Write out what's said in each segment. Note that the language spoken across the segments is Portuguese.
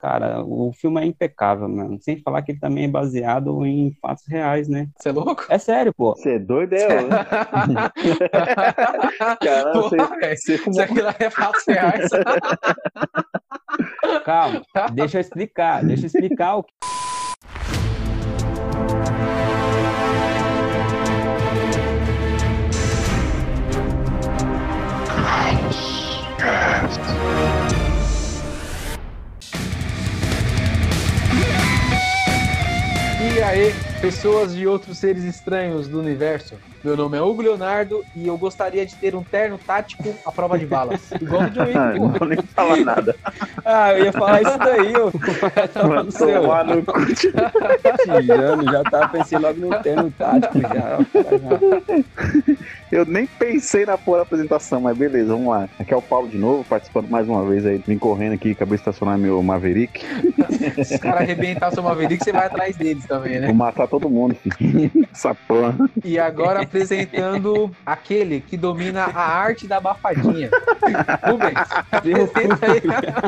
cara, o filme é impecável, mano. Sem falar que ele também é baseado em fatos reais, né? Você é louco? É sério, pô. Você é doido, é? Caramba, Porra, velho. você Isso fumou. aqui lá é fatos reais. Calma, deixa eu explicar o que. E aí, pessoas de outros seres estranhos do universo. Meu nome é Hugo Leonardo e eu gostaria de ter um terno tático à prova de balas. Igual o John Wick, Não porra. vou nem falar nada. Ah, eu ia falar isso daí, ô. Vai tomar no cu. Tirando, já tava pensando logo no termo tático já. Eu nem pensei na porra da apresentação, mas beleza, vamos lá. Aqui é o Paulo de novo, participando mais uma vez aí, vim correndo aqui, acabei de estacionar meu Maverick. Se os caras arrebentar seu Maverick, você vai atrás deles também, né? Vou matar todo mundo, filho. Essa porra. E agora apresentando aquele que domina a arte da abafadinha. Rubens, apresenta aí.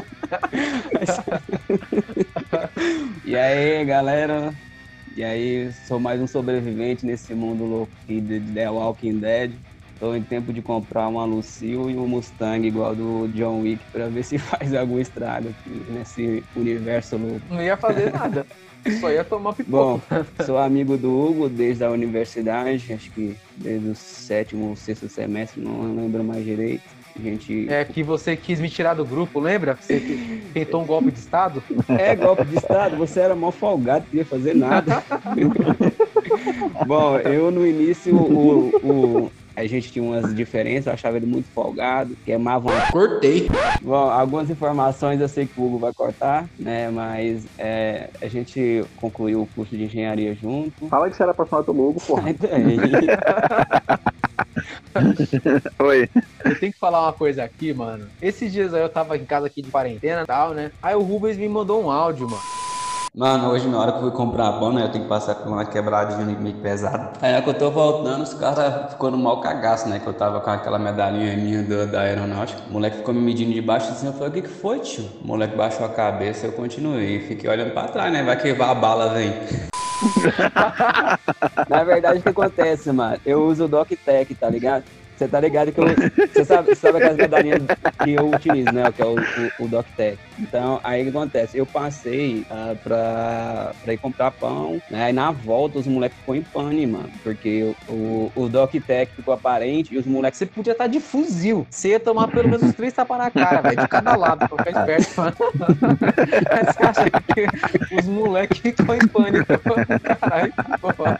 E aí, galera? E aí, sou mais um sobrevivente nesse mundo louco aqui de The Walking Dead. Tô em tempo de comprar uma Lucille e um Mustang igual do John Wick pra ver se faz algum estrago aqui nesse universo louco. Não ia fazer nada. Só ia tomar Bom, pipoca. sou amigo do Hugo desde a universidade, acho que desde o 7º ou 6º semestre, não lembro mais direito. A gente... É que você quis me tirar do grupo, lembra? Você tentou um golpe de Estado? É golpe de Estado, você era mó folgado, não queria fazer nada. Bom, eu no início, a gente tinha umas diferenças, eu achava ele muito folgado, queimava uma... Cortei. Bom, algumas informações eu sei que o Hugo vai cortar, né, mas a gente concluiu o curso de engenharia junto. Fala que você era apaixonado pelo Hugo, porra. Aí, Oi. Eu tenho que falar uma coisa aqui, mano. Esses dias aí eu tava em casa aqui de quarentena e tal, né? Aí o Rubens me mandou um áudio, mano. mano, hoje na hora que eu fui comprar pão, né, eu tenho que passar por uma quebradinha meio pesada. Aí na hora que eu tô voltando, os caras ficou no mau cagaço, né, que eu tava com aquela medalhinha minha da aeronáutica. O moleque ficou me medindo de baixo assim, eu falei, o que que foi, tio? O moleque baixou a cabeça e eu continuei. Fiquei olhando pra trás, né, vai que a bala vem. Na verdade, o que acontece, mano? Eu uso o DocTech, tá ligado? Você tá ligado que você sabe aquelas medalhinhas que eu utilizo, né? Que é o DocTech. Então, aí o que acontece? Eu passei pra ir comprar pão, né? Aí na volta os moleques ficou em pane, mano. Porque o DocTech ficou aparente e os moleques... Você podia estar de fuzil. Você ia tomar pelo menos uns 3 tapas na cara, velho. De cada lado, pra ficar esperto, mano. Você acha que os moleques ficam em pânico? Caralho, porra.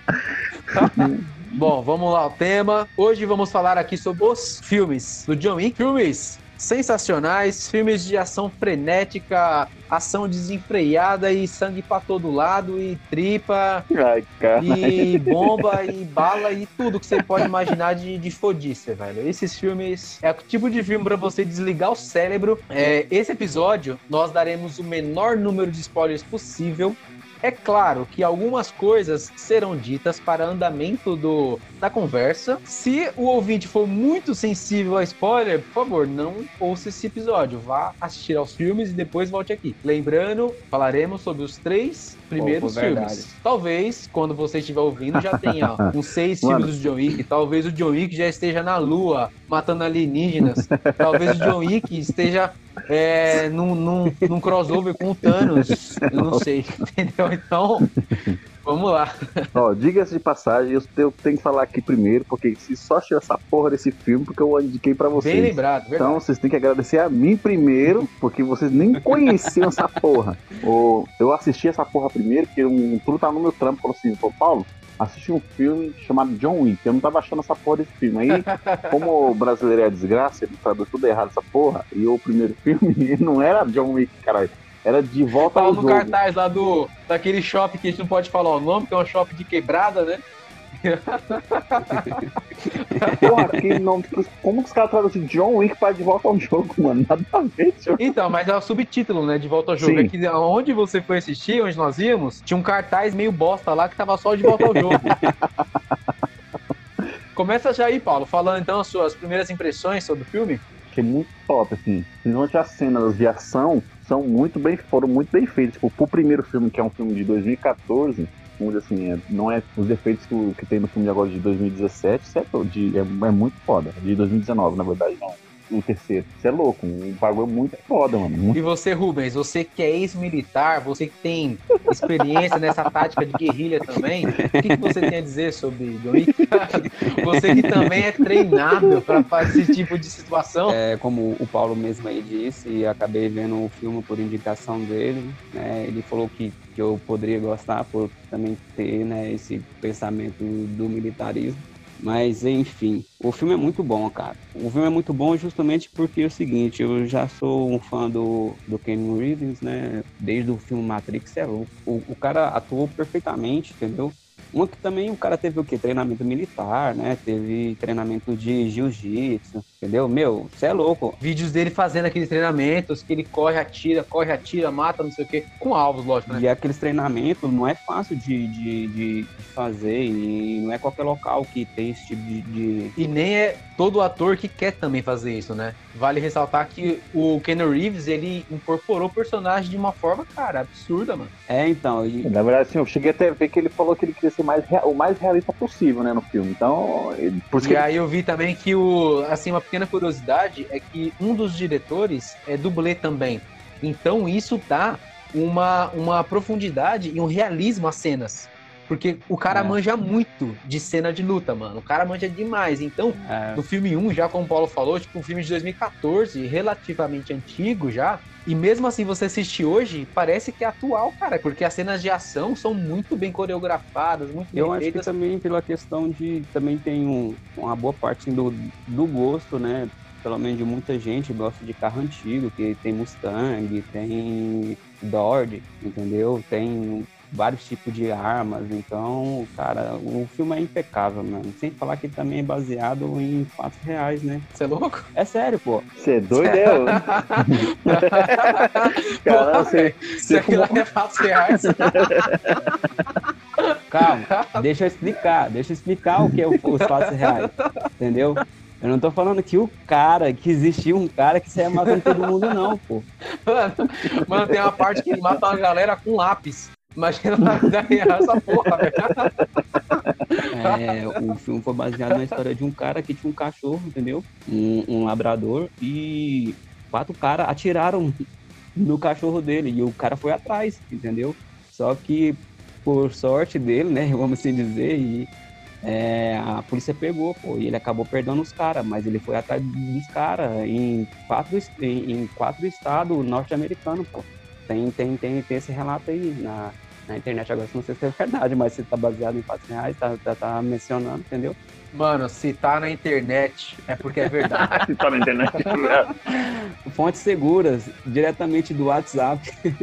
Bom, vamos lá, o tema. Hoje vamos falar aqui sobre os filmes do John Wick. Filmes sensacionais, filmes de ação frenética, ação desenfreada e sangue pra todo lado, e tripa, Ai, cara. e bomba, e bala, e tudo que você pode imaginar de fodice, velho. Esses filmes é o tipo de filme pra você desligar o cérebro. Esse episódio, nós daremos o menor número de spoilers possível. É claro que algumas coisas serão ditas para andamento da conversa. Se o ouvinte for muito sensível a spoiler, por favor, não ouça esse episódio. Vá assistir aos filmes e depois volte aqui. Lembrando, falaremos sobre os 3 primeiros filmes. Talvez, quando você estiver ouvindo, já tenha uns 6 filmes do John Wick. Talvez o John Wick já esteja na Lua, matando alienígenas. Talvez o John Wick esteja num crossover com o Thanos. Eu não sei, entendeu? Então, vamos lá. Ó, diga-se de passagem, eu tenho que falar aqui primeiro, porque se só achei essa porra desse filme, porque eu indiquei pra vocês. Bem lembrado, verdade. Então vocês têm que agradecer a mim primeiro, porque vocês nem conheciam essa porra. Eu assisti essa porra primeiro, porque um truta tá no meu trampo falou assim, pô, Paulo, assisti um filme chamado John Wick. Eu não tava achando essa porra desse filme. Aí, como o brasileiro é a desgraça, ele traduz tudo errado essa porra, e o primeiro filme não era John Wick, caralho. Era De Volta ao no Jogo. cartaz lá daquele shopping que a gente não pode falar o nome, que é um shopping de quebrada, né? Porra, que nome, como que os caras traduzem John Wick pra De Volta ao Jogo, mano? Nada a ver, tio. Então, mas é o subtítulo, né? De Volta ao Jogo. Sim. É que onde você foi assistir, onde nós íamos, tinha um cartaz meio bosta lá que tava só De Volta ao Jogo. Começa já aí, Paulo, falando então as suas primeiras impressões sobre o filme. Achei muito top, assim. Principalmente as cenas de ação foram muito bem feitos. Tipo, pro primeiro filme, que é um filme de 2014, vamos dizer assim, não é os defeitos que tem no filme de agora de 2017, isso é muito foda. De 2019, na verdade, não. O terceiro. Isso é louco, um bagulho muito foda, mano. E você, Rubens, você que é ex-militar, você que tem experiência nessa tática de guerrilha também, o que você tem a dizer sobre John Wick? Você que também é treinado para fazer esse tipo de situação. Como o Paulo mesmo aí disse, e acabei vendo o filme por indicação dele, né? Ele falou que eu poderia gostar por também ter, né, esse pensamento do militarismo. Mas, enfim, o filme é muito bom, cara. O filme é muito bom justamente porque é o seguinte, eu já sou um fã do Keanu Reeves, né? Desde o filme Matrix, o cara atuou perfeitamente, entendeu? Uma que também o cara teve o quê? Treinamento militar, né? Teve treinamento de jiu-jitsu, entendeu? Meu, você é louco. Vídeos dele fazendo aqueles treinamentos que ele corre, atira, mata, não sei o quê, com alvos, lógico, né? E aqueles treinamentos não é fácil de fazer e não é qualquer local que tem esse tipo de... E nem é todo ator que quer também fazer isso, né? Vale ressaltar que o Keanu Reeves, ele incorporou o personagem de uma forma, cara, absurda, mano. Então... Na verdade, assim, eu cheguei até a ver que ele falou que ele queria ser o mais realista possível, né, no filme. Então, aí eu vi também que assim, uma pequena curiosidade é que um dos diretores é dublê também. Então isso dá uma profundidade e um realismo às cenas. Porque o cara manja muito de cena de luta, mano. O cara manja demais. Então, no filme 1, já como o Paulo falou, tipo, um filme de 2014, relativamente antigo já. E mesmo assim, você assistir hoje, parece que é atual, cara. Porque as cenas de ação são muito bem coreografadas, muito bem feitas. Eu acho que também pela questão de... Também tem uma boa parte do gosto, né? Pelo menos de muita gente gosta de carro antigo, que tem Mustang, tem Dodge, entendeu? Tem vários tipos de armas, então, cara, o filme é impecável, mano. Sem falar que também é baseado em fatos reais, né? Você é louco? É sério, pô. Você é doido, Caramba, se aquilo é fatos reais. Calma, deixa eu explicar o que é os fatos reais, entendeu? Eu não tô falando que existia um cara que saia matando todo mundo, não, pô. Mano, tem uma parte que ele mata uma galera com lápis. Imagina na vida real essa porra, velho. O filme foi baseado na história de um cara que tinha um cachorro, entendeu? Um labrador, e 4 caras atiraram no cachorro dele, e o cara foi atrás, entendeu? Só que, por sorte dele, né, vamos assim dizer, a polícia pegou, pô, e ele acabou perdendo os caras, mas ele foi atrás dos caras em 4 estados norte-americanos, pô. Tem esse relato aí na internet, agora não sei se é verdade, mas se tá baseado em fatos reais, tá mencionando, entendeu? Mano, se tá na internet, é porque é verdade. Se tá na internet, é verdade. Fontes seguras, diretamente do WhatsApp.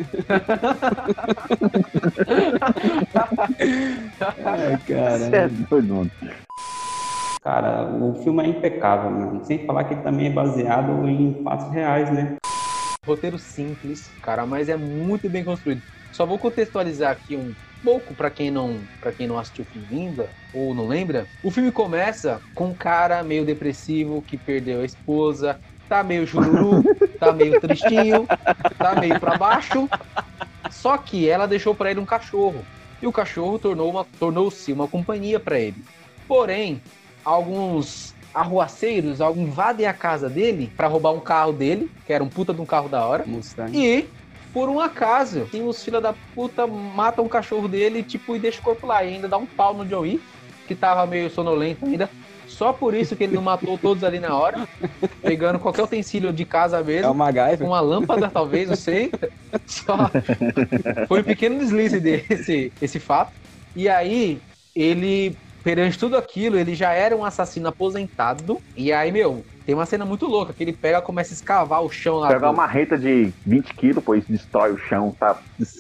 Ai, cara. Você é doido, mano. Cara, o filme é impecável, mano. Sem falar que ele também é baseado em fatos reais, né? Roteiro simples, cara, mas é muito bem construído. Só vou contextualizar aqui um pouco para quem não assistiu o filme ainda ou não lembra. O filme começa com um cara meio depressivo que perdeu a esposa, tá meio chururu, tá meio tristinho, tá meio para baixo. Só que ela deixou para ele um cachorro e o cachorro tornou-se uma companhia para ele. Porém, alguns arruaceiros invadem a casa dele para roubar um carro dele, que era um puta de um carro da hora. Mustang. E, por um acaso, os filha da puta matam o cachorro dele, tipo, e deixa o corpo lá. E ainda dá um pau no John Wick, que tava meio sonolento ainda. Só por isso que ele não matou todos ali na hora, pegando qualquer utensílio de casa mesmo. É o MacGyver. Uma lâmpada, talvez, não sei. Só foi um pequeno deslize esse fato. E aí, ele... Perante tudo aquilo, ele já era um assassino aposentado. E aí, tem uma cena muito louca, que ele começa a escavar o chão lá. Pegar uma marreta de 20 quilos, pô, isso destrói o chão, tá?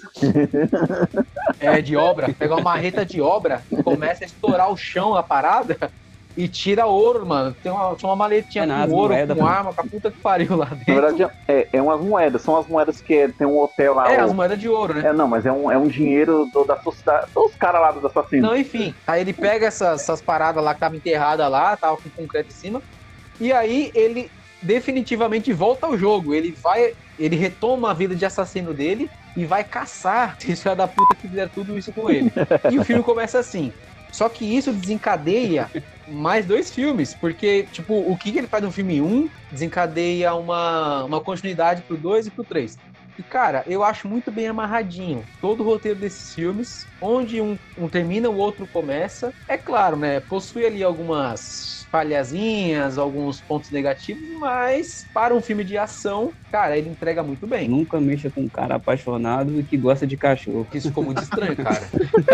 De obra. Pega uma marreta de obra, começa a estourar o chão, a parada, e tira ouro, mano. Tinha uma maletinha com ouro, com arma, com a puta que pariu lá dentro. Na verdade, é umas moedas. São as moedas que tem um hotel lá. As moedas de ouro, né? Não, mas é um dinheiro da sociedade, dos caras lá dos assassinos. Não, enfim. Aí ele pega essas paradas lá que estavam enterradas lá, tava com concreto em cima. E aí ele definitivamente volta ao jogo. Ele vai ele retoma a vida de assassino dele e vai caçar esse filho da puta que fizeram tudo isso com ele. E o filme começa assim. Só que isso desencadeia mais 2 filmes, porque, tipo, o que ele faz no filme 1 desencadeia uma continuidade pro 2 e pro 3. E, cara, eu acho muito bem amarradinho todo o roteiro desses filmes, onde um termina, o outro começa. É claro, né, possui ali algumas falhazinhas, alguns pontos negativos, mas para um filme de ação, cara, ele entrega muito bem. Nunca mexa com um cara apaixonado e que gosta de cachorro. Isso ficou muito estranho, cara.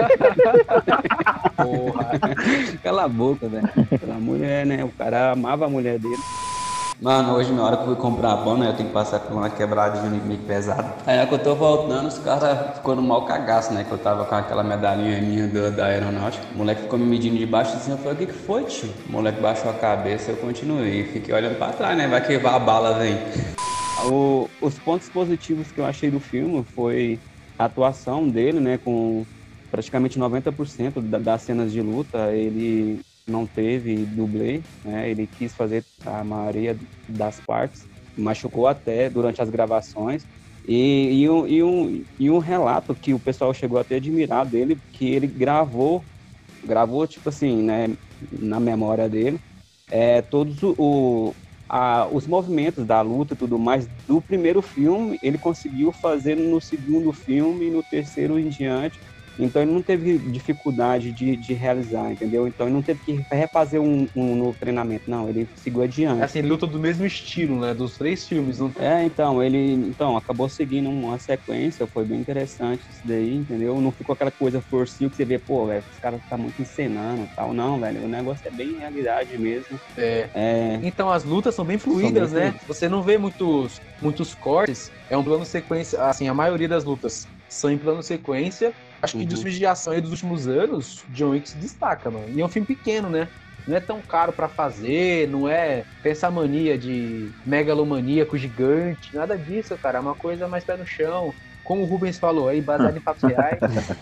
Porra. Cala a boca, velho. Pela mulher, né? O cara amava a mulher dele. Mano, hoje na hora que eu fui comprar pão, né, eu tenho que passar por uma quebradinha meio pesada. Aí na hora que eu tô voltando, os caras ficou no mau cagaço, né, que eu tava com aquela medalhinha minha da aeronáutica. O moleque ficou me medindo de baixo assim, eu falei, o que foi, tio? O moleque baixou a cabeça, eu continuei, fiquei olhando pra trás, né, vai que a bala vem. Os pontos positivos que eu achei do filme foi a atuação dele, né, com praticamente 90% das cenas de luta, ele não teve dublê, né? Ele quis fazer a maioria das partes, machucou até durante as gravações, e um relato que o pessoal chegou até a admirar dele, que ele gravou tipo assim, né, na memória dele, todos os movimentos da luta e tudo mais do primeiro filme, ele conseguiu fazer no segundo filme e no terceiro em diante. Então ele não teve dificuldade de realizar, entendeu? Então ele não teve que refazer um novo treinamento, não, ele seguiu adiante. Assim, ele luta do mesmo estilo, né? Dos 3 filmes. Não... Então acabou seguindo uma sequência, foi bem interessante isso daí, entendeu? Não ficou aquela coisa forcinho que você vê, pô, velho, os caras tá muito encenando e tal. Não, velho, o negócio é bem realidade mesmo. Então as lutas são bem fluídas, né? Você não vê muitos cortes, é um plano sequência, assim, a maioria das lutas são em plano sequência. Acho que dos filmes de ação aí dos últimos anos, John Wick se destaca, mano. E é um filme pequeno, né? Não é tão caro pra fazer, não é essa mania de megalomaníaco gigante, nada disso, cara. É uma coisa mais pé no chão. Como o Rubens falou aí, baseado em fatos reais.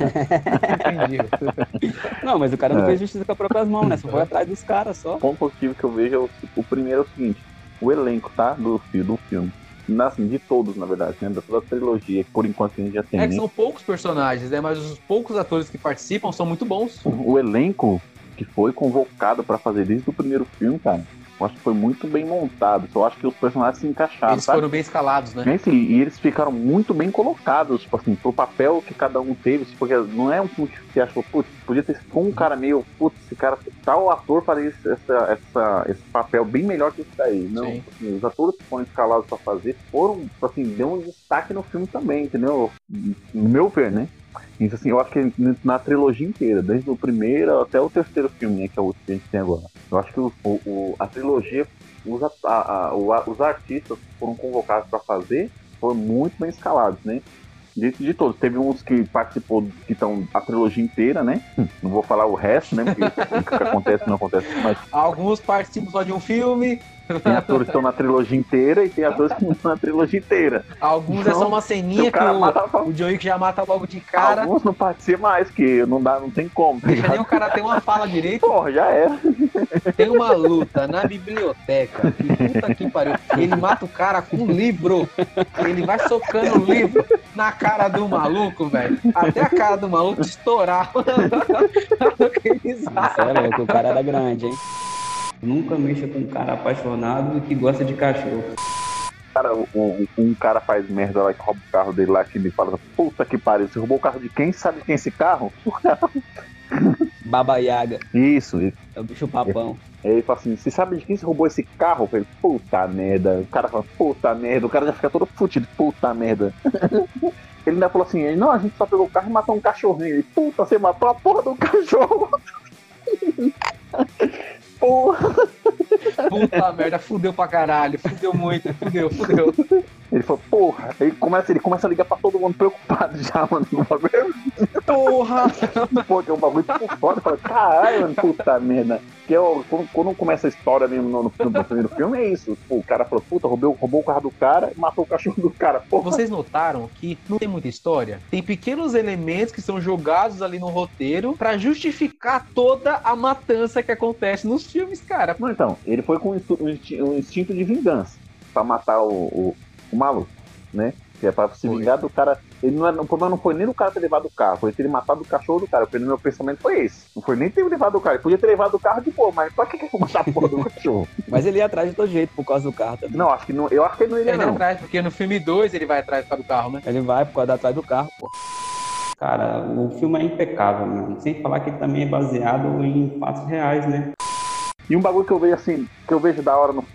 Não, mas o cara não fez justiça com as próprias mãos, né? Só foi atrás dos caras, só. O ponto positivo que eu vejo é o primeiro é o seguinte, o elenco, tá? Do filme. Assim, de todos, na verdade, né? Da toda a trilogia, que por enquanto a gente já tem. Que são poucos personagens, né? Mas os poucos atores que participam são muito bons. O elenco que foi convocado pra fazer desde o primeiro filme, cara, eu acho que foi muito bem montado. Eu acho que os personagens se encaixaram. Eles foram bem escalados, né? E eles ficaram muito bem colocados, tipo assim, pro papel que cada um teve. Porque não é um filme que você achou, putz, podia ter sido um cara meio, putz, esse cara, tal ator faria esse papel bem melhor que esse daí. Não, assim, os atores que foram escalados pra fazer foram, assim, deu um destaque no filme também, entendeu? No meu ver, né? Isso, assim, eu acho que na trilogia inteira, desde o primeiro até o terceiro filme, né, que é o que a gente tem agora. Eu acho que a trilogia, os artistas que foram convocados para fazer foram muito bem escalados, né? De todos. Teve uns que participou, que estão a trilogia inteira, né? Não vou falar o resto, né? Porque o que acontece não acontece. Mas... Alguns participam só de um filme. Tem atores que estão na trilogia inteira e tem atores que não estão na trilogia inteira. Alguns então, é só uma ceninha que o John Wick já mata logo de cara. Alguns não participam mais, que não tem como. Deixa nem o cara ter uma fala direito. Porra, já era. Tem uma luta na biblioteca. Que puta que pariu. Ele mata o cara com um livro. Ele vai socando o livro na cara do maluco, velho. Até a cara do maluco estourar. Sério, o cara era grande, hein? Nunca mexa com um cara apaixonado e que gosta de cachorro. Cara, um cara faz merda lá que rouba o carro dele lá, que me fala, puta que pariu, você roubou o carro de quem? Sabe de quem é esse carro? Baba Yaga. Isso. É o bicho papão. Ele fala assim, você sabe de quem você roubou esse carro? Eu falei, puta merda. O cara fala, puta merda. O cara já fica todo fudido, puta merda. Ele ainda falou assim, não, a gente só pegou o carro e matou um cachorrinho. Ele, puta, você matou a porra do cachorro. Porra. Puta merda, fudeu pra caralho, fudeu muito, fudeu. Ele falou, porra, ele começa a ligar pra todo mundo preocupado já, mano. Porra! Pô, que é um bagulho por fora, fala, caralho, mano, puta merda. Que quando começa a história mesmo no primeiro filme, é isso. Pô, o cara falou, puta, roubou o carro do cara e matou o cachorro do cara. Porra. Vocês notaram que não tem muita história? Tem pequenos elementos que são jogados ali no roteiro pra justificar toda a matança que acontece nos filmes, cara. Então, ele foi com um instinto de vingança pra matar o maluco. né? Que é pra se vingar do cara. O problema não foi nem do cara ter levado o carro, foi ter matado o cachorro do cara. Porque no meu pensamento foi esse. Não foi nem ter levado o carro. Ele podia ter levado o carro de boa, mas pra que eu matar a porra do cachorro? Mas ele ia atrás de todo jeito por causa do carro também. Não, acho que não, eu acho que ele não iria, Ele vai não. atrás, porque no filme 2 ele vai atrás por causa do carro, né? Ele vai por causa da atrás do carro, pô. Cara, o filme é impecável, mano. Sem falar que ele também é baseado em fatos reais, né? E um bagulho que eu vejo assim, que eu vejo da hora no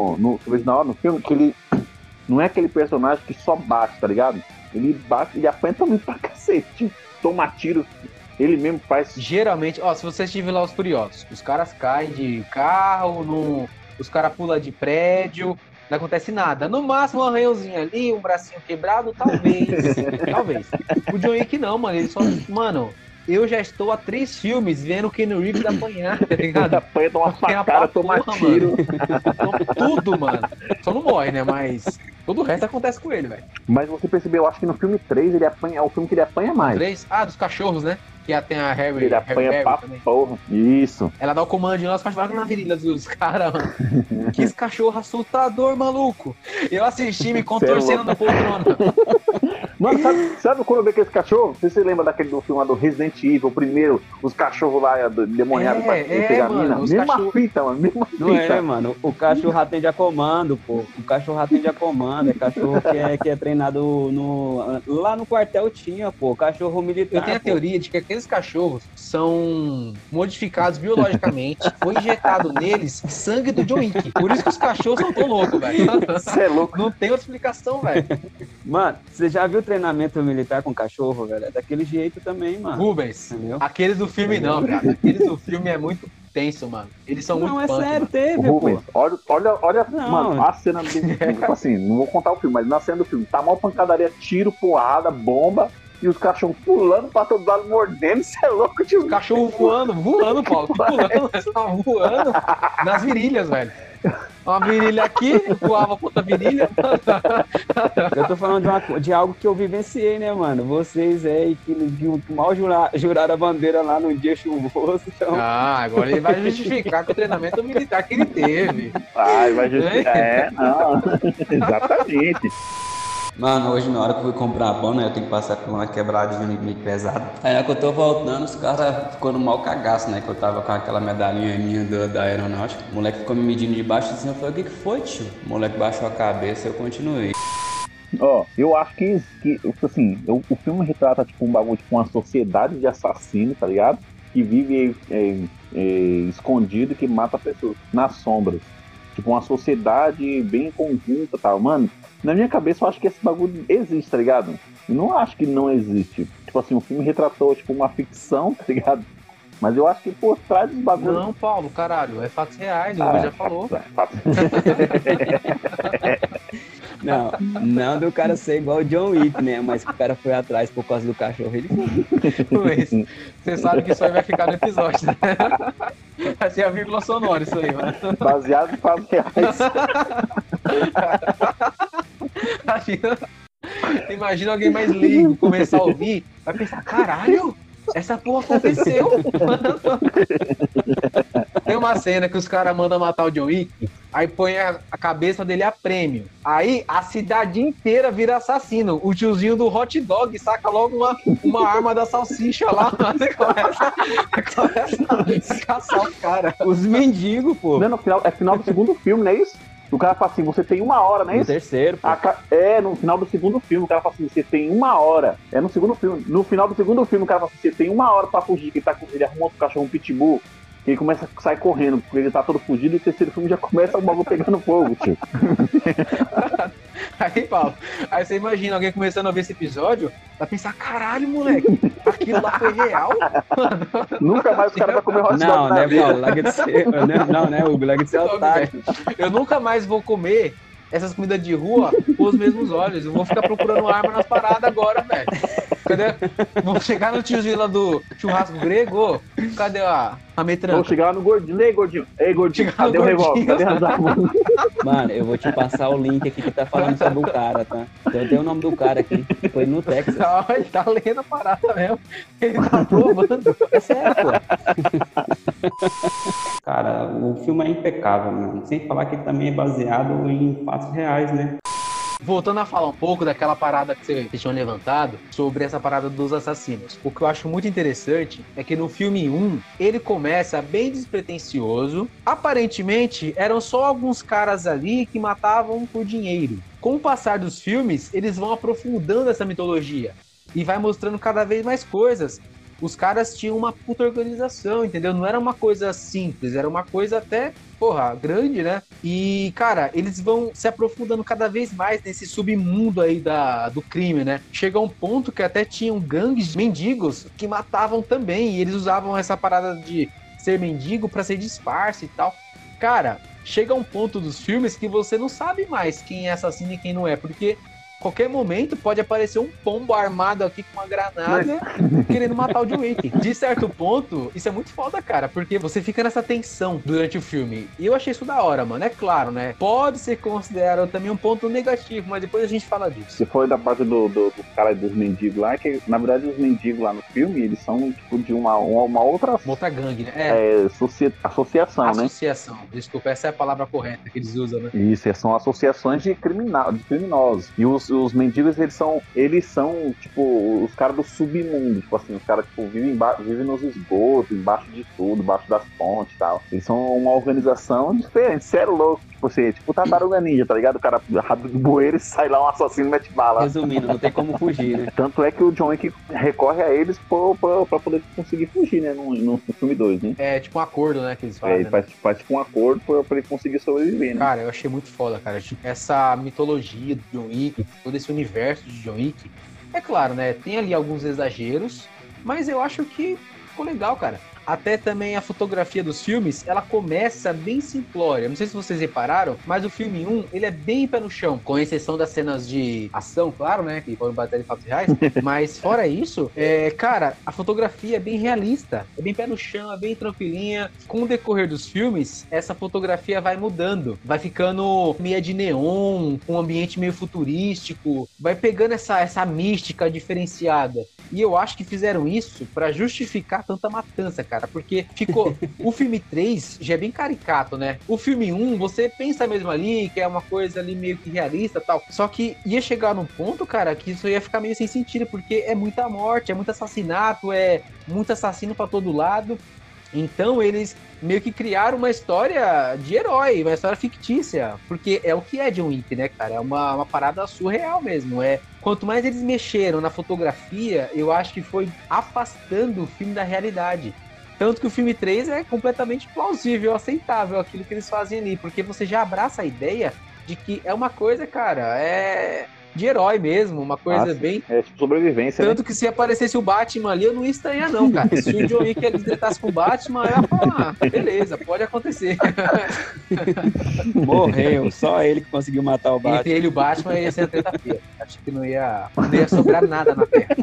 filme, que ele não é aquele personagem que só bate, tá ligado? Ele bate e apanha também pra cacete. Toma tiro, ele mesmo faz. Geralmente, ó, se você estiver lá os Furiosos, os caras caem de carro, os caras pulam de prédio, não acontece nada. No máximo um arranhãozinho ali, um bracinho quebrado, talvez. Talvez. O John Wick não, mano, ele só. Mano, eu já estou há 3 filmes vendo o Keanu Reeves apanhar, tá ligado? Apanha, toma Apanha facada, pra toma porra, tiro. Tudo, mano. Só não morre, né? Mas todo o resto acontece com ele, velho. Mas você percebeu, eu acho que no filme 3 ele apanha, é o filme que ele apanha mais. 3? Ah, dos cachorros, né? Que tem a Harry. Ele apanha Harry pra também. porra. Isso. Ela dá o comando e nós cachorros na virilha dos caras, mano. Que esse cachorro assustador, maluco. Eu assisti me contorcendo na poltrona. Mano, sabe quando eu vejo esse cachorro? Você lembra daquele do filme lá do Resident Evil, o primeiro, os cachorros lá demoniados pra pegar a mina? Mesma fita, mano, mesma fita. Não é, mano, o cachorro atende a comando, pô. O cachorro atende a comando, é cachorro que é treinado lá no quartel tinha, pô, cachorro militar. Eu tenho a teoria de que aqueles cachorros são modificados biologicamente, foi injetado neles sangue do John Wick. Por isso que os cachorros são tão loucos, velho. Você é louco. Não tem outra explicação, velho. Mano, você já viu treinamento militar com cachorro, velho? É daquele jeito também, mano. Rubens, Entendeu? aqueles do filme não, cara. Aqueles do filme é muito tenso, mano. Eles são muito Não, é punk, sério, mano. teve, Rubens, pô. olha, Não. mano, a cena do tipo assim, não vou contar o filme, mas na cena do filme, tá mal pancadaria, tiro, porrada, bomba, e os cachorros pulando pra todo lado, mordendo, você é louco, tio. Os cachorros voando, Paulo. Pulando, eles estavam voando nas virilhas, velho. Uma virilha aqui, voava pra outra virilha. Eu tô falando de algo que eu vivenciei, né, mano? Vocês aí que mal juraram a bandeira lá no dia chuvoso. Então... Ah, agora ele vai justificar com o treinamento militar que ele teve. Vai justificar. Não. Exatamente. Mano, hoje na hora que eu fui comprar pão, né, eu tenho que passar por uma quebradinha meio pesada. Aí na hora que eu tô voltando, os caras ficou no mau cagaço, né, que eu tava com aquela medalhinha minha da aeronáutica. O moleque ficou me medindo de baixo assim, eu falei, o que foi, tio? O moleque baixou a cabeça e eu continuei. Ó, eu acho que assim, o filme retrata tipo um bagulho, tipo uma sociedade de assassinos, tá ligado? Que vive escondido e que mata pessoas nas sombras. Tipo, uma sociedade bem conjunta e tal. Mano, na minha cabeça eu acho que esse bagulho existe, tá ligado? Eu não acho que não existe. Tipo assim, o filme retratou tipo uma ficção, tá ligado? Mas eu acho que por trás dos bagulhos... Não, Paulo, caralho, é fatos reais, o Rubens já falou. Não do cara ser igual o John Wick, né? Mas que o cara foi atrás por causa do cachorro. Ele Luiz, você sabe que isso aí vai ficar no episódio, né? Vai ser a vírgula sonora isso aí, mano. Baseado em fatos reais. Imagina alguém mais leigo começar a ouvir, vai pensar, caralho, essa porra aconteceu. Tem uma cena que os caras mandam matar o John Wick, aí põe a cabeça dele a prêmio. Aí a cidade inteira vira assassino. O tiozinho do hot dog saca logo uma arma da salsicha lá, começa a caçar o cara. Os mendigos, pô. Não, é final do segundo filme, não é isso? O cara fala assim, você tem 1 hora, não é No isso? terceiro, pô. No final do segundo filme, o cara fala assim, você tem 1 hora. É no segundo filme. No final do segundo filme, o cara fala assim, você tem 1 hora pra fugir. Ele arruma outro cachorro, um pitbull. Que ele começa a sair correndo, porque ele tá todo fugido, e o terceiro filme já começa o bagulho pegando fogo, tio. Aí, Paulo, aí você imagina alguém começando a ver esse episódio, vai pensar, caralho, moleque, aquilo lá foi real? Nunca mais o cara vai comer hot dog Não, na né, vida. Paulo? Larga de ser. Não, né, Hugo? Larga de ser otário. Eu nunca mais vou comer essas comidas de rua com os mesmos olhos. Eu vou ficar procurando arma nas paradas agora, velho. Cadê? Vou chegar no tiozinho lá do churrasco grego. Ô, cadê a metranca? Vou chegar lá no gordinho. Ei, gordinho. Chegar Cadê no o revólver? gordinho. Cadê as armas? Mano, eu vou te passar o link aqui que tá falando sobre o cara, tá? Eu tenho o nome do cara aqui. Foi no Texas. Não, ele tá lendo a parada mesmo. Ele tá provando. É sério, pô. Cara, o filme é impecável, mano. Sem falar que ele também é baseado em fatos reais, né? voltando a falar um pouco daquela parada que vocês tinham levantado sobre essa parada dos assassinos. O que eu acho muito interessante é que no filme 1, ele começa bem despretensioso. Aparentemente, eram só alguns caras ali que matavam por dinheiro. Com o passar dos filmes, eles vão aprofundando essa mitologia e vai mostrando cada vez mais coisas. Os caras tinham uma puta organização, entendeu? Não era uma coisa simples, era uma coisa até, grande, né? E, cara, eles vão se aprofundando cada vez mais nesse submundo aí do crime, né? Chega um ponto que até tinham gangues de mendigos que matavam também, e eles usavam essa parada de ser mendigo pra ser disfarce e tal. Cara, chega um ponto dos filmes que você não sabe mais quem é assassino e quem não é, porque qualquer momento pode aparecer um pombo armado aqui com uma granada querendo matar o John Wick. De certo ponto, isso é muito foda, cara, porque você fica nessa tensão durante o filme. E eu achei isso da hora, mano. É claro, né? Pode ser considerado também um ponto negativo, mas depois a gente fala disso. Se for da parte do cara dos mendigos lá, que na verdade os mendigos lá no filme, eles são tipo de uma outra... Uma outra gangue, né? Associação, né? Associação. Desculpa, essa é a palavra correta que eles usam, né? Isso, são associações de criminosos. E os mendigos, eles são tipo, os caras do submundo. Tipo assim, os caras tipo, vivem nos esgotos, embaixo de tudo, embaixo das pontes e tal. Eles são uma organização diferente, sério louco. Tipo assim, tipo Tartaruga Ninja, tá ligado? O cara abre do bueiro e sai lá um assassino e mete bala. Resumindo, não tem como fugir, né? Tanto é que o John Wick recorre a eles pra poder conseguir fugir, né? No filme 2, né? É tipo um acordo, né? Que eles fazem. Ele faz tipo um acordo pra ele conseguir sobreviver, né? Cara, eu achei muito foda, cara. Essa mitologia do John Wick, todo esse universo de John Wick. É claro, né? Tem ali alguns exageros, mas eu acho que ficou legal, cara. Até também a fotografia dos filmes, ela começa bem simplória. Não sei se vocês repararam, mas o filme 1, ele é bem pé no chão, com exceção das cenas de ação, claro, né, que foram bater em fatos reais. Mas fora isso, cara, a fotografia é bem realista, é bem pé no chão, é bem tranquilinha. Com o decorrer dos filmes, essa fotografia vai mudando, vai ficando meio de neon, com um ambiente meio futurístico, vai pegando essa mística diferenciada. E eu acho que fizeram isso pra justificar tanta matança, cara, porque ficou... O filme 3 já é bem caricato, né? O filme 1, você pensa mesmo ali que é uma coisa ali meio que realista e tal, só que ia chegar num ponto, cara, que isso ia ficar meio sem sentido, porque é muita morte, é muito assassinato, é muito assassino pra todo lado. Então eles meio que criaram uma história de herói, uma história fictícia, porque é o que é John Wick, né, cara? É uma parada surreal mesmo. Quanto mais eles mexeram na fotografia, eu acho que foi afastando o filme da realidade. Tanto que o filme 3 é completamente plausível, aceitável, aquilo que eles fazem ali, porque você já abraça a ideia de que é uma coisa, cara, de herói mesmo, uma coisa bem... É tipo sobrevivência, tanto, né? Que se aparecesse o Batman ali, eu não ia estranhar não, cara. Se o John Wick ele tretasse com o Batman, eu ia falar, beleza, pode acontecer. Morreu, só ele que conseguiu matar o Batman. Entre ele e o Batman ia ser a treta feia. Acho que não ia sobrar nada na Terra.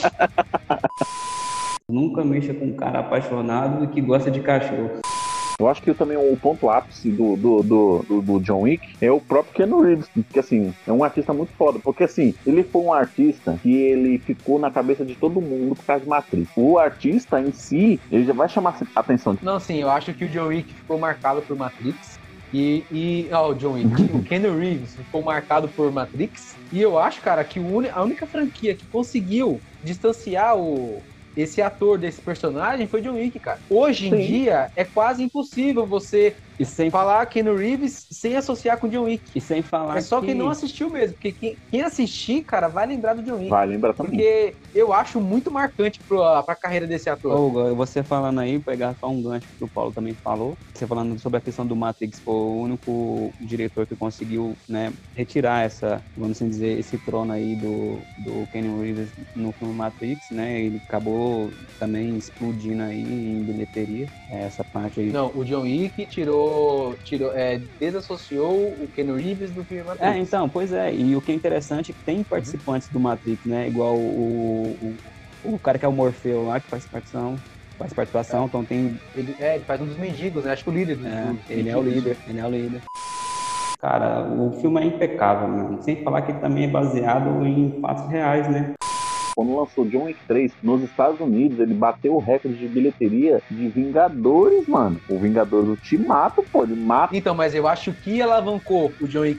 Nunca mexa com um cara apaixonado e que gosta de cachorro. Eu acho que também o ponto ápice do John Wick é o próprio Keanu Reeves, que assim, é um artista muito foda, porque assim, ele foi um artista que ele ficou na cabeça de todo mundo por causa de Matrix. O artista em si, ele já vai chamar a atenção. Não, sim, eu acho que o John Wick ficou marcado por Matrix. O John Wick, o Keanu Reeves ficou marcado por Matrix. E eu acho, cara, que a única franquia que conseguiu distanciar esse ator desse personagem foi John Wick, cara. Hoje em dia, é quase impossível você falar Keanu Reeves sem associar com John Wick. E sem falar é só quem não assistiu mesmo, porque quem assistir, cara, vai lembrar do John Wick. Vai lembrar também. Porque eu acho muito marcante pra carreira desse ator. Você falando aí, pegar só um gancho que o Paulo também falou, você falando sobre a questão do Matrix, foi o único diretor que conseguiu, né, retirar vamos assim dizer, esse trono aí do Keanu Reeves no filme Matrix, né, ele acabou também explodindo aí em bilheteria, essa parte aí. Não, o John Wick desassociou o Keanu Reeves do filme Matrix. Então, pois é, e o que é interessante é que tem participantes do Matrix, né, igual o cara que é o Morfeu lá, que faz participação, então tem... Ele faz um dos mendigos, né, acho que o líder dos ele é o líder. Cara, o filme é impecável, mano, sem falar que ele também é baseado em fatos reais, né. Quando lançou John Wick 3 nos Estados Unidos, ele bateu o recorde de bilheteria de Vingadores, mano. O Vingadores Ultimato, pô, ele mata. Então, mas eu acho que alavancou o John Wick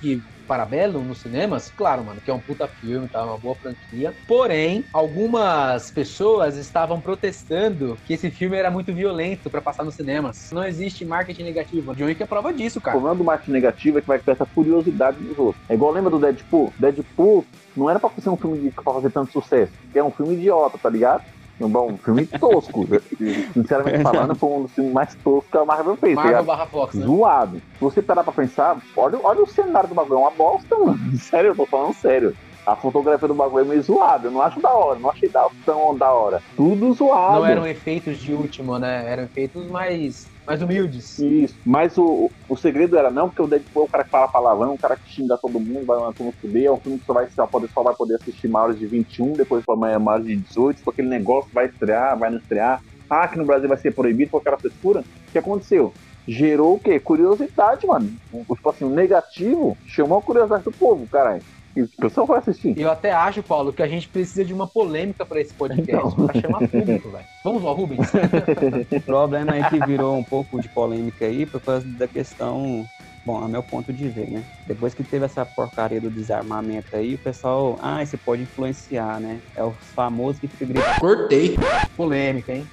Parabellum nos cinemas, claro, mano, que é um puta filme, tá, uma boa franquia. Porém, algumas pessoas estavam protestando que esse filme era muito violento pra passar nos cinemas. Não existe marketing negativo. John Wick é prova disso, O cara. problema do marketing negativo é que vai ter essa curiosidade dos outros. É igual, lembra do Deadpool? Deadpool não era pra ser um filme pra fazer tanto sucesso, que é um filme idiota, tá ligado? Um filme tosco. Sinceramente falando, foi um dos filmes mais toscos que a Marvel fez. Marvel barra Fox, né? Zoado. Se você parar pra pensar, olha o cenário do bagulho, é uma bosta, mano. Sério, eu tô falando sério. A fotografia do bagulho é meio zoada, eu não acho da hora, não achei tão da hora. Tudo zoado. Não eram efeitos de último, né? Eram efeitos mais humildes. Isso, mas o segredo era não, porque o Deadpool é o cara que fala palavrão, o cara que xinga todo mundo, vai lá todo fuder, é um filme que só vai poder assistir maiores de 21, depois maiores de 18, com aquele negócio, vai estrear, vai não estrear. Ah, aqui no Brasil vai ser proibido por aquela frescura. O que aconteceu? Gerou o quê? Curiosidade, mano. Tipo assim, o negativo chamou a curiosidade do povo, caralho. E o pessoal vai assistir. Eu até acho, Paulo, que a gente precisa de uma polêmica pra esse podcast, Então. pra chamar público, velho. Vamos lá, Rubens. O problema é que virou um pouco de polêmica aí por causa da questão, bom, é meu ponto de ver, né? Depois que teve essa porcaria do desarmamento aí, o pessoal, você pode influenciar, né? É o famoso que fica gritando. Cortei. Polêmica, hein?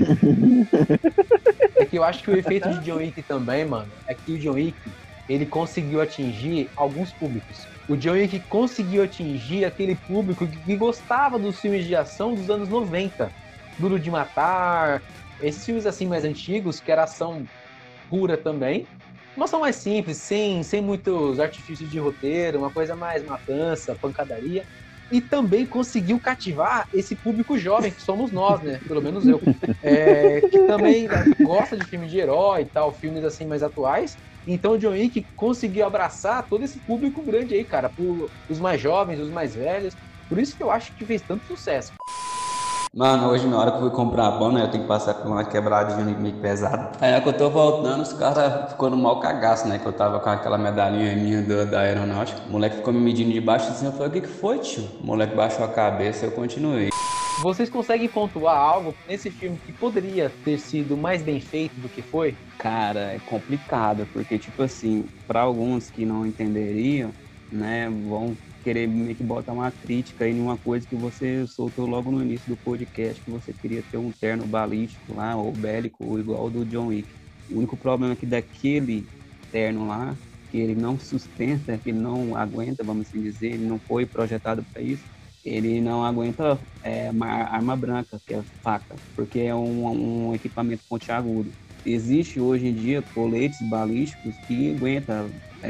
É que eu acho que o efeito de John Wick também, mano, é que o John Wick, ele conseguiu atingir alguns públicos. O John Wick conseguiu atingir aquele público que gostava dos filmes de ação dos anos 90. Duro de Matar, esses filmes assim mais antigos, que era ação pura também. Uma ação mais simples, sem muitos artifícios de roteiro, uma coisa mais matança, pancadaria. E também conseguiu cativar esse público jovem, que somos nós, né? Pelo menos eu. Que também gosta de filmes de herói e tal, filmes assim mais atuais. Então o John Wick conseguiu abraçar todo esse público grande aí, cara. Os mais jovens, os mais velhos. Por isso que eu acho que fez tanto sucesso. Mano, hoje na hora que eu fui comprar pão, né, eu tenho que passar por uma quebradinha meio pesada. Aí que eu tô voltando, os caras ficou no mau cagaço, né, que eu tava com aquela medalhinha minha da aeronáutica. O moleque ficou me medindo de baixo assim, eu falei, o que foi, tio? O moleque baixou a cabeça e eu continuei. Vocês conseguem pontuar algo nesse filme que poderia ter sido mais bem feito do que foi? Cara, é complicado, porque, tipo assim, pra alguns que não entenderiam, né, vão querer meio que botar uma crítica aí numa coisa que você soltou logo no início do podcast, que você queria ter um terno balístico lá, ou bélico, ou igual ao do John Wick. O único problema é que daquele terno lá, que ele não sustenta, que ele não aguenta, vamos assim dizer, ele não foi projetado para isso, ele não aguenta uma arma branca, que é faca, porque é um equipamento pontiagudo. Existe hoje em dia coletes balísticos que aguentam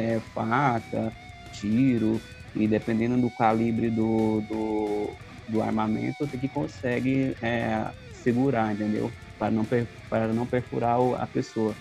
faca, tiro, e dependendo do calibre do armamento, você que consegue segurar, entendeu? Para não perfurar a pessoa.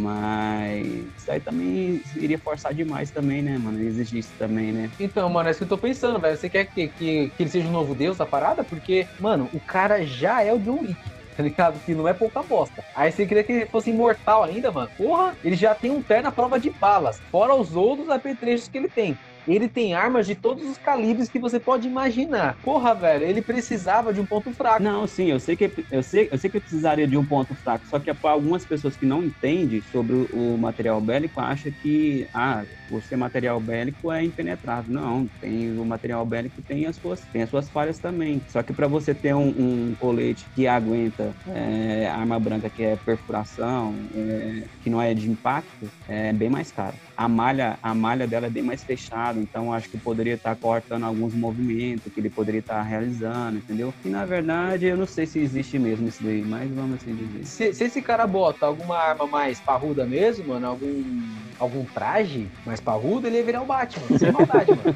Mas isso aí também iria forçar demais também, né, mano? Existe isso também, né? Então, mano, é isso que eu tô pensando, velho. Você quer que ele seja o novo deus da parada? Porque, mano, o cara já é o John Wick, tá ligado? Que não é pouca bosta. Aí você queria que ele fosse imortal ainda, mano? Porra, ele já tem um terno à prova de balas, fora os outros apetrechos que ele tem. Ele tem armas de todos os calibres que você pode imaginar. Porra, velho, ele precisava de um ponto fraco. Não, sim, eu sei que precisaria de um ponto fraco, só que para algumas pessoas que não entendem sobre o material bélico, acham que, por ser material bélico é impenetrável. Não, o material bélico tem as suas falhas também. Só que para você ter um colete que aguenta arma branca, que é perfuração, que não é de impacto, é bem mais caro. A malha dela é bem mais fechada, então acho que poderia estar cortando alguns movimentos que ele poderia estar realizando, entendeu? E na verdade eu não sei se existe mesmo isso daí, mas vamos assim dizer. Se esse cara bota alguma arma mais parruda mesmo, mano, algum traje mais parrudo, ele ia virar o Batman, sem maldade, mano.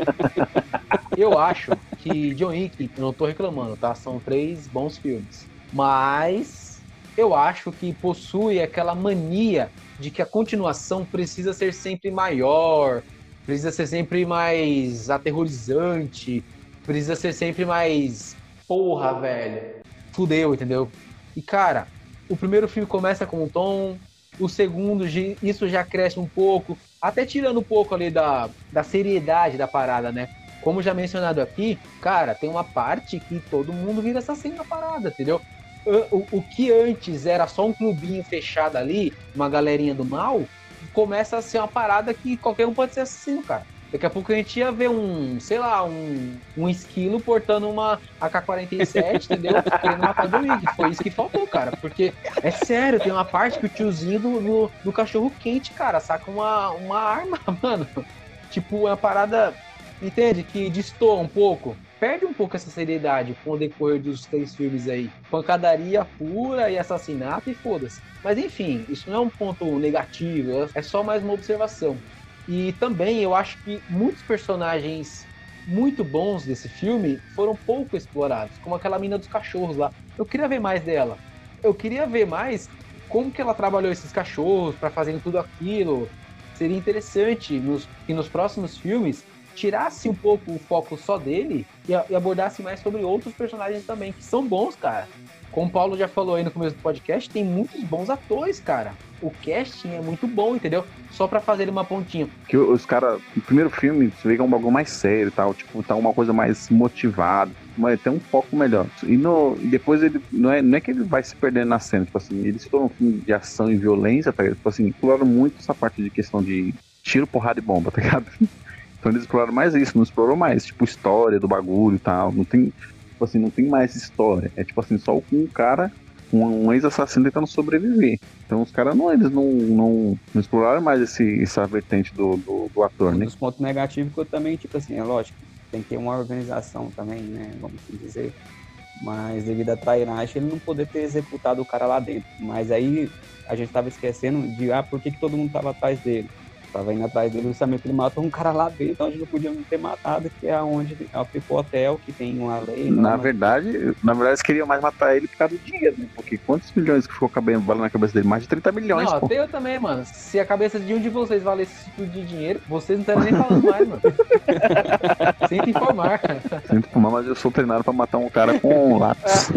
Eu acho que John Wick, eu não tô reclamando, tá? São 3 bons filmes, mas eu acho que possui aquela mania de que a continuação precisa ser sempre maior, precisa ser sempre mais aterrorizante, precisa ser sempre mais porra, velho. Fudeu, entendeu? E, cara, o primeiro filme começa com um tom, o segundo, isso já cresce um pouco, até tirando um pouco ali da seriedade da parada, né? Como já mencionado aqui, cara, tem uma parte que todo mundo vira assassino na parada, entendeu? O que antes era só um clubinho fechado ali, uma galerinha do mal, começa a ser uma parada que qualquer um pode ser assassino, cara. Daqui a pouco a gente ia ver um esquilo portando uma AK-47, entendeu? Querendo matar o John Wick. Foi isso que faltou, cara. Porque, é sério, tem uma parte que o tiozinho do cachorro quente, cara, saca uma arma, mano. Tipo, uma parada, entende? Que destoa um pouco. Perde um pouco essa seriedade com o decorrer dos 3 filmes aí. Pancadaria pura e assassinato e foda-se. Mas enfim, isso não é um ponto negativo, é só mais uma observação. E também eu acho que muitos personagens muito bons desse filme foram pouco explorados, como aquela mina dos cachorros lá. Eu queria ver mais dela. Eu queria ver mais como que ela trabalhou esses cachorros para fazerem tudo aquilo. Seria interessante que nos próximos filmes tirasse um pouco o foco só dele e abordasse mais sobre outros personagens também, que são bons, cara. Como o Paulo já falou aí no começo do podcast, tem muitos bons atores, cara. O casting é muito bom, entendeu? Só pra fazer uma pontinha. Que os caras, no primeiro filme, você vê que é um bagulho mais sério e tal, tipo, tá uma coisa mais motivada, mas tem um foco melhor. E depois ele, não é que ele vai se perdendo na cena, tipo assim, ele se torna um filme de ação e violência, tá ligado? Tipo assim, exploraram muito essa parte de questão de tiro, porrada e bomba, tá ligado? Então eles exploraram mais isso, não explorou mais, tipo, história do bagulho e tal, não tem, tipo assim, não tem mais história. É tipo assim, só um cara, um ex-assassino tentando sobreviver. Então os caras eles não exploraram mais essa vertente do ator, né? Um dos pontos negativos que eu também, tipo assim, é lógico, tem que ter uma organização também, né, vamos assim dizer. Mas devido à trairagem, ele não poder ter executado o cara lá dentro. Mas aí a gente tava esquecendo de, por que todo mundo tava atrás dele? Tava indo atrás dele justamente, ele matou um cara lá dentro onde não podia ter matado, que é onde fica o hotel, que tem uma lei. Na verdade, eles queriam mais matar ele por causa do dinheiro, né? Porque quantos milhões que ficou bala na cabeça dele? Mais de 30 milhões, não, pô. Eu também, mano. Se a cabeça de um de vocês valesse esse tipo de dinheiro, vocês não estariam nem falando mais, mano. Sinto informar. Sinto informar, mas eu sou treinado pra matar um cara com um lápis.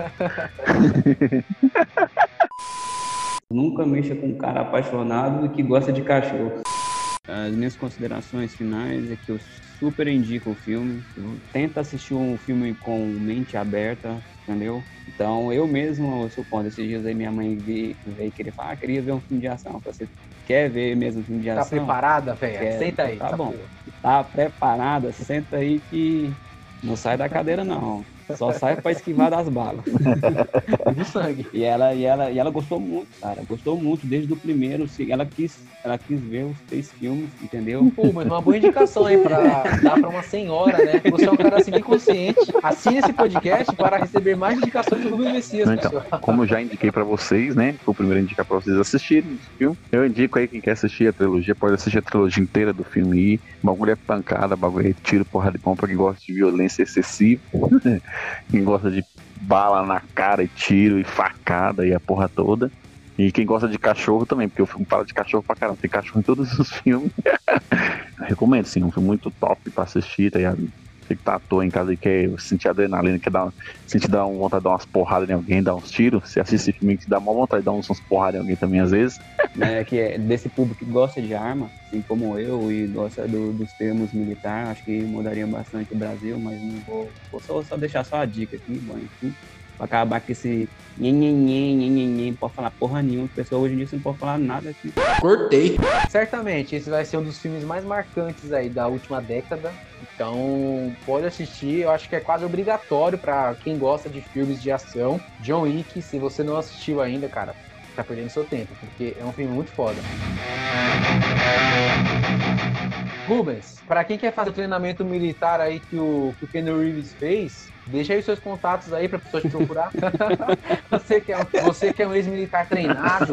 Nunca mexa com um cara apaixonado e que gosta de cachorro. As minhas considerações finais é que eu super indico o filme. Tenta assistir um filme com mente aberta, entendeu? Então, eu mesmo, supondo, esses dias aí minha mãe veio querer falar, queria ver um filme de ação. Você quer ver mesmo um filme de ação? Tá preparada, velho? Senta aí. Tá bom. Tá preparada? Senta aí que não sai da cadeira, não. Só sai pra esquivar das balas. Do sangue. E ela gostou muito, cara. Gostou muito desde o primeiro. Ela quis ver os 3 filmes, entendeu? Pô, mas uma boa indicação aí pra dar pra uma senhora, né? Você é um cara assim bem consciente. Assine esse podcast para receber mais indicações do Rubem Messias, então, pessoal. Como eu já indiquei pra vocês, né? Foi o primeiro a indicar pra vocês assistirem esse filme. Eu indico aí quem quer assistir a trilogia, pode assistir a trilogia inteira do filme aí. Bagulho é pancada, bagulho é tiro, porrada de pão pra quem gosta de violência excessiva. Quem gosta de bala na cara e tiro e facada e a porra toda. E quem gosta de cachorro também, porque o filme fala de cachorro pra caramba. Tem cachorro em todos os filmes. Recomendo, sim. Um filme muito top pra assistir, tá ligado? Você que tá à toa em casa e quer sentir adrenalina, quer sentir dar uma vontade de dar umas porradas em alguém, dar uns tiros. Você assiste esse filme que te dá uma vontade de dar umas porradas em alguém também, às vezes. Que é desse público que gosta de arma, assim como eu, e gosta dos termos militar, acho que mudaria bastante o Brasil, mas não vou só deixar só a dica aqui, bom, enfim, pra acabar com esse não pode falar porra nenhuma, a pessoa hoje em dia você não pode falar nada aqui. Cortei. Certamente, esse vai ser um dos filmes mais marcantes aí da última década. Então, pode assistir. Eu acho que é quase obrigatório pra quem gosta de filmes de ação. John Wick, se você não assistiu ainda, cara, tá perdendo seu tempo, porque é um filme muito foda. Rubens, pra quem quer fazer o treinamento militar aí que o Keanu Reeves fez, deixa aí os seus contatos aí pra pessoa te procurar. Você que é um ex-militar treinado.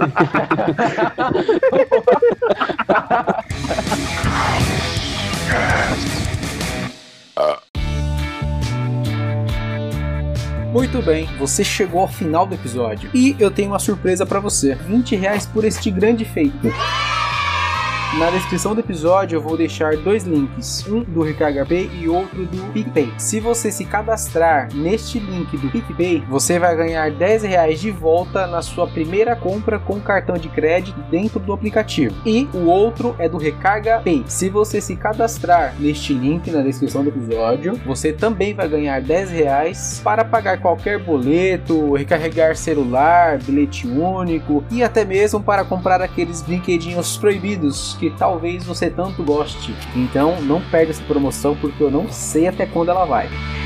Muito bem, você chegou ao final do episódio e eu tenho uma surpresa pra você. R$20 por este grande feito. Na descrição do episódio eu vou deixar 2 links, um do Recarga Pay e outro do PicPay. Se você se cadastrar neste link do PicPay, você vai ganhar R$10 de volta na sua primeira compra com cartão de crédito dentro do aplicativo. E o outro é do Recarga Pay. Se você se cadastrar neste link na descrição do episódio, você também vai ganhar R$10 para pagar qualquer boleto, recarregar celular, bilhete único e até mesmo para comprar aqueles brinquedinhos proibidos que talvez você tanto goste. Então não perde essa promoção porque eu não sei até quando ela vai.